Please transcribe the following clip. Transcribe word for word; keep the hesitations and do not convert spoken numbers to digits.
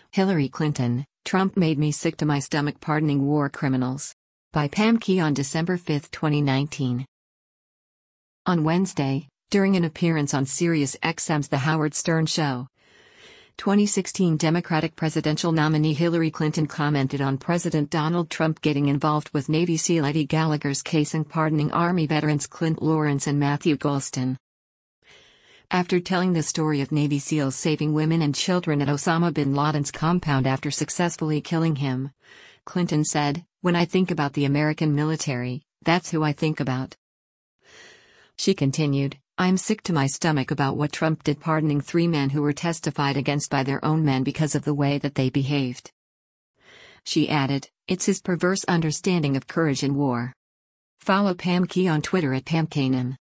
Hillary Clinton, Trump made me sick to my stomach pardoning war criminals. By Pam Key on December fifth, twenty nineteen. On Wednesday, during an appearance on Sirius X M's The Howard Stern Show, twenty sixteen Democratic presidential nominee Hillary Clinton commented on President Donald Trump getting involved with Navy SEAL Eddie Gallagher's case and pardoning Army veterans Clint Lawrence and Matthew Golston. After telling the story of Navy SEALs saving women and children at Osama bin Laden's compound after successfully killing him, Clinton said, "When I think about the American military, that's who I think about." She continued, "I'm sick to my stomach about what Trump did pardoning three men who were testified against by their own men because of the way that they behaved." She added, "It's his perverse understanding of courage in war." Follow Pam Key on Twitter at Pam Kanan.